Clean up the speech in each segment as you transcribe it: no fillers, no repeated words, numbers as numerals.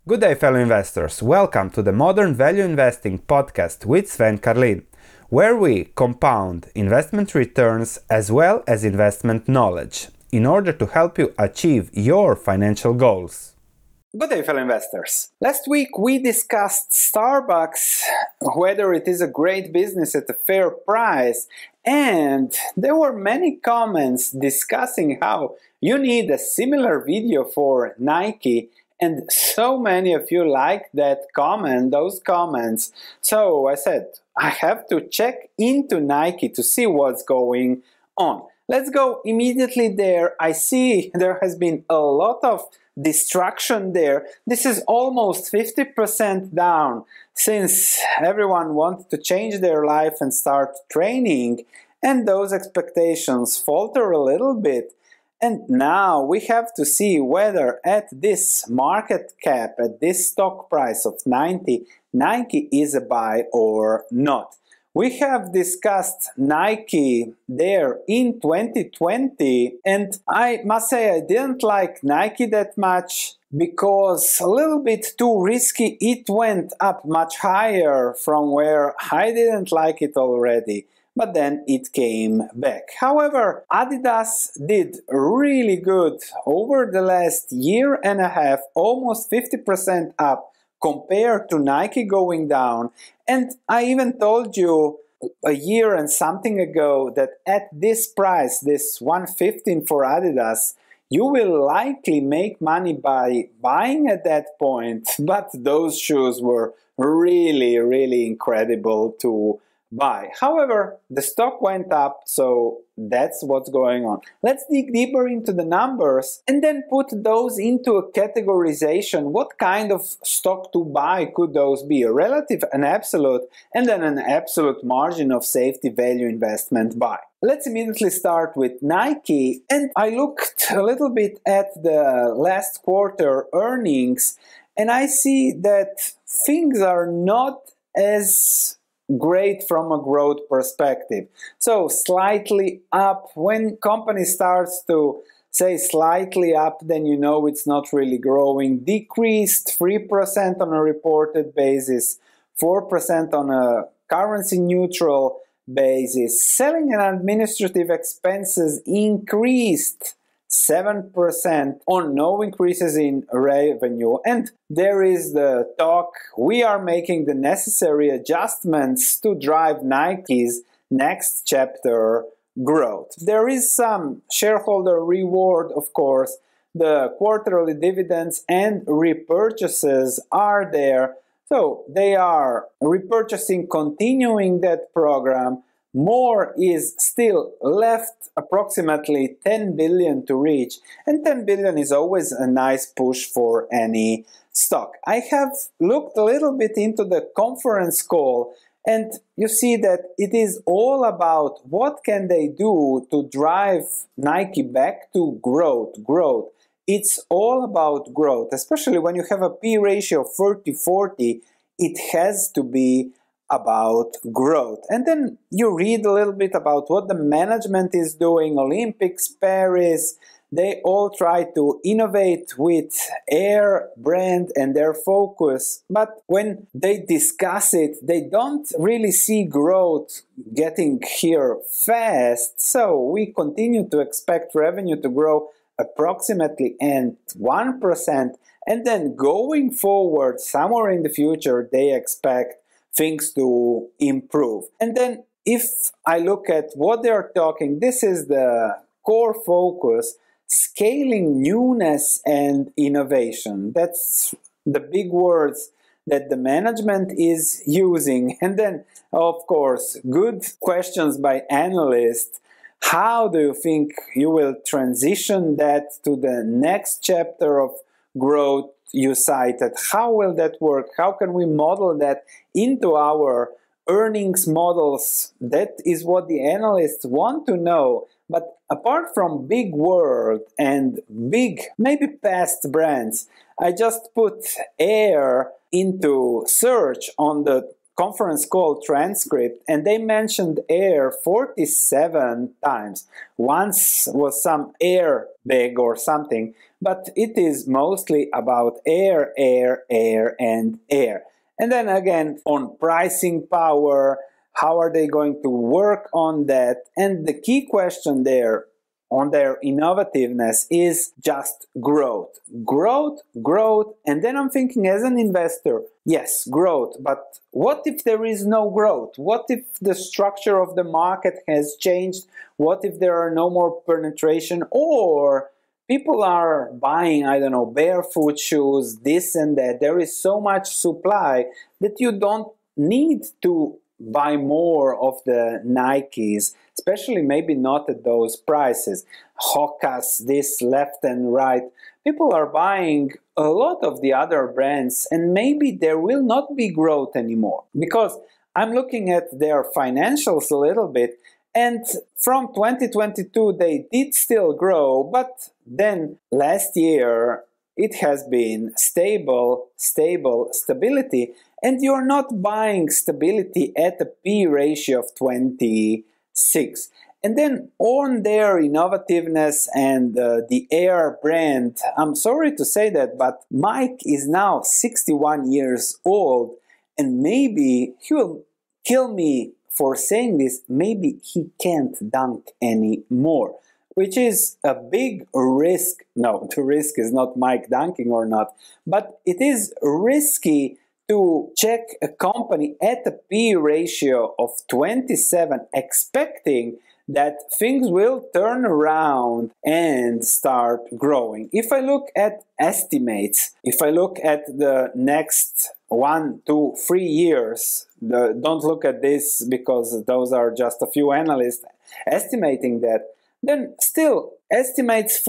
Good day, fellow investors. Welcome to the Modern Value Investing podcast with Sven Carlin, where we compound investment returns as well as investment knowledge in order to help you achieve your financial goals. Good day, fellow investors. Last week we discussed Starbucks, whether it is a great business at a fair price, and there were many comments discussing how you need a similar video for Nike. And so many of you liked those comments. So I said, I have to check into Nike to see what's going on. Let's go immediately there. I see there has been a lot of destruction there. This is almost 50% down since everyone wanted to change their life and start training. And those expectations falter a little bit. And now we have to see whether at this market cap, at this stock price of 90, Nike is a buy or not. We have discussed Nike there in 2020, and I must say I didn't like Nike that much because a little bit too risky. It went up much higher from where I didn't like it already. But then it came back. However, Adidas did really good over the last year and a half, almost 50% up compared to Nike going down. And I even told you a year and something ago that at this price, this 115 for Adidas, you will likely make money by buying at that point. But those shoes were really incredible to buy. However, the stock went up, so that's what's going on. Let's dig deeper into the numbers and then put those into a categorization. What kind of stock to buy could those be? A relative, an absolute, and then an absolute margin of safety value investment buy. Let's immediately start with Nike, and I looked a little bit at the last quarter earnings, and I see that things are not as great from a growth perspective. So slightly up. When company starts to say slightly up, then you know it's not really growing. Decreased 3% on a reported basis, 4% on a currency neutral basis. Selling and administrative expenses increased 7% on no increases in revenue. And there is the talk, we are making the necessary adjustments to drive Nike's next chapter growth. There is some shareholder reward, of course. The quarterly dividends and repurchases are there. So they are repurchasing, continuing that program. More is still left, approximately 10 billion to reach, and 10 billion is always a nice push for any stock. I have looked a little bit into the conference call, and you see that it is all about what can they do to drive Nike back to growth. It's all about growth, especially when you have a P ratio of 30-40, it has to be about growth. And then you read a little bit about what the management is doing, Olympics, Paris, they all try to innovate with Air brand and their focus. But when they discuss it, they don't really see growth getting here fast. So we continue to expect revenue to grow approximately at 1%. And then going forward, somewhere in the future, they expect things to improve. And then if I look at what they're talking, this is the core focus, scaling newness and innovation. That's the big words that the management is using. And then, of course, good questions by analysts. How do you think you will transition that to the next chapter of growth you cited? How will that work? How can we model that into our earnings models? That is what the analysts want to know. But apart from big word and big, maybe past brands, I just put Air into search on the conference call transcript, and they mentioned air 47 times. Once was some airbag or something, but it is mostly about air, air, air, and air. And then again, on pricing power, how are they going to work on that? And the key question there on their innovativeness is just growth. Growth, growth, and then I'm thinking as an investor, yes, growth, but what if there is no growth? What if the structure of the market has changed? What if there are no more penetration? Or people are buying, I don't know, barefoot shoes, this and that. There is so much supply that you don't need to buy more of the Nikes, especially maybe not at those prices. Hokas, this left and right. People are buying a lot of the other brands, and maybe there will not be growth anymore. Because I'm looking at their financials a little bit, and from 2022 they did still grow, but then last year it has been stability, and you're not buying stability at a P ratio of 26. And then on their innovativeness and the Air brand, I'm sorry to say that, but Mike is now 61 years old, and maybe he will kill me for saying this, maybe he can't dunk anymore, which is a big risk. No, the risk is not Mike dunking or not, but it is risky to check a company at a P ratio of 27 expecting that things will turn around and start growing. If I look at estimates, if I look at the next 1, 2, 3 years, don't look at this because those are just a few analysts estimating that, then still estimates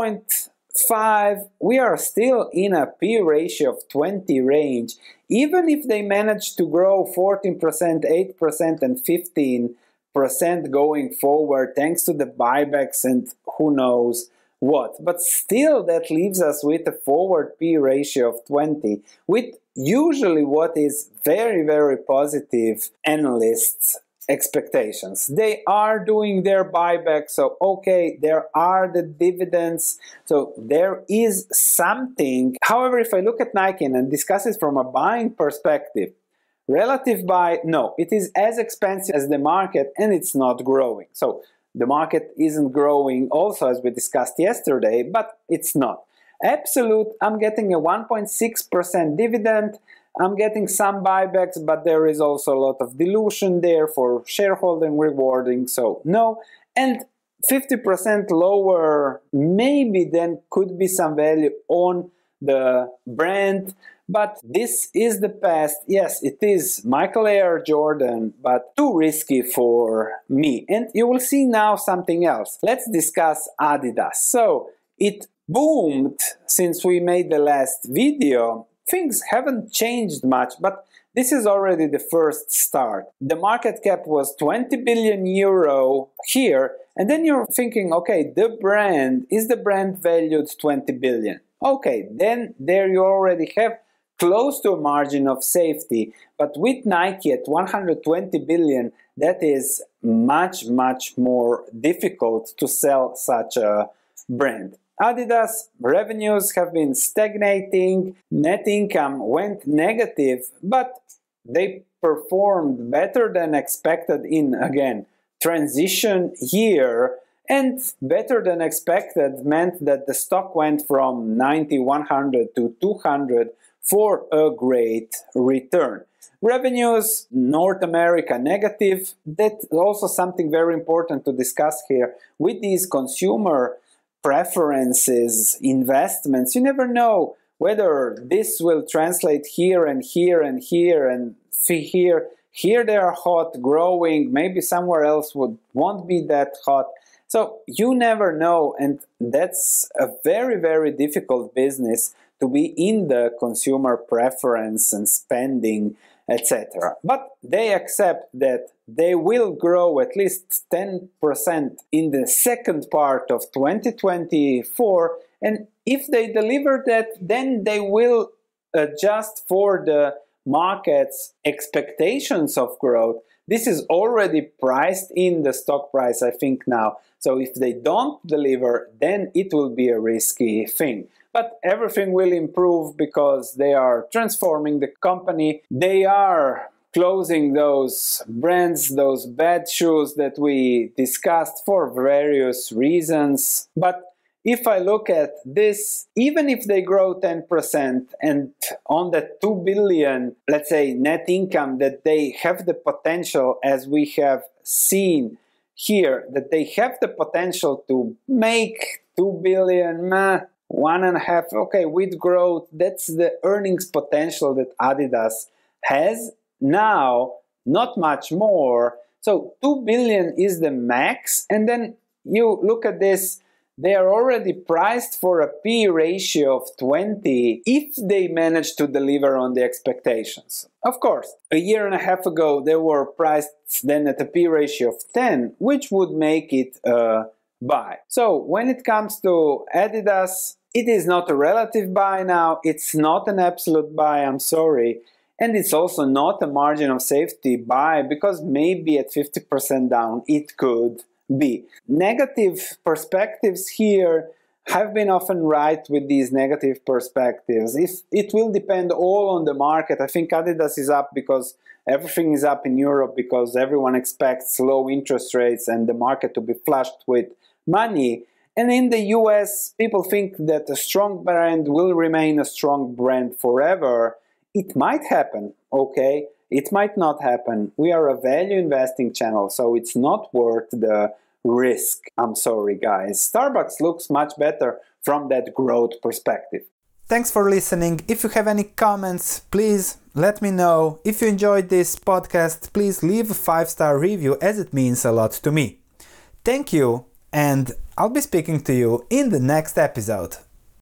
4.5, we are still in a P ratio of 20 range. Even if they manage to grow 14%, 8%, and 15% going forward, thanks to the buybacks and who knows what. But still, that leaves us with a forward P ratio of 20, with usually what is very, very positive analysts' expectations. They are doing their buyback, so okay, there are the dividends, so there is something. However, if I look at Nike and discuss it from a buying perspective, relative buy, no, it is as expensive as the market and it's not growing. So the market isn't growing also, as we discussed yesterday, but it's not. Absolute, I'm getting a 1.6% dividend. I'm getting some buybacks, but there is also a lot of dilution there for shareholder rewarding, so no. And 50% lower, maybe then could be some value on the brand, but this is the past. Yes, it is Michael Air Jordan, but too risky for me. And you will see now something else. Let's discuss Adidas. So it boomed since we made the last video. Things haven't changed much, but this is already the first start. The market cap was 20 billion euro here, and then you're thinking, okay, is the brand valued 20 billion? Okay, then there you already have close to a margin of safety, but with Nike at 120 billion, that is much, much more difficult to sell such a brand. Adidas revenues have been stagnating, net income went negative, but they performed better than expected in, again, transition year, and better than expected meant that the stock went from 90, 100 to 200 for a great return. Revenues, North America negative. That's also something very important to discuss here. With these consumer preferences, investments, you never know whether this will translate here and here and here and here. Here they are hot, growing, maybe somewhere else won't be that hot. So you never know, and that's a very, very difficult business to be in the consumer preference and spending, etc. But they accept that they will grow at least 10% in the second part of 2024, and if they deliver that, then they will adjust for the market's expectations of growth, this is already priced in the stock price, I think, now. So if they don't deliver, then it will be a risky thing. But everything will improve because they are transforming the company. They are closing those brands, those bad shoes that we discussed for various reasons. But if I look at this, even if they grow 10% and on the 2 billion, let's say, net income that they have the potential, as we have seen here, that they have the potential to make 2 billion, 1.5, okay, with growth, that's the earnings potential that Adidas has. Now, not much more. So 2 billion is the max. And then you look at this, they are already priced for a P ratio of 20 if they manage to deliver on the expectations. Of course, a year and a half ago, they were priced then at a P ratio of 10, which would make it a buy. So when it comes to Adidas, it is not a relative buy now. It's not an absolute buy, I'm sorry. And it's also not a margin of safety buy, because maybe at 50% down it could be. Negative perspectives here have been often right with these negative perspectives. If it will depend all on the market. I think Adidas is up because everything is up in Europe, because everyone expects low interest rates and the market to be flushed with money. And in the US, people think that a strong brand will remain a strong brand forever. It might happen, okay? It might not happen. We are a value investing channel, so it's not worth the risk. I'm sorry, guys. Starbucks looks much better from that growth perspective. Thanks for listening. If you have any comments, please let me know. If you enjoyed this podcast, please leave a 5-star review, as it means a lot to me. Thank you, and I'll be speaking to you in the next episode.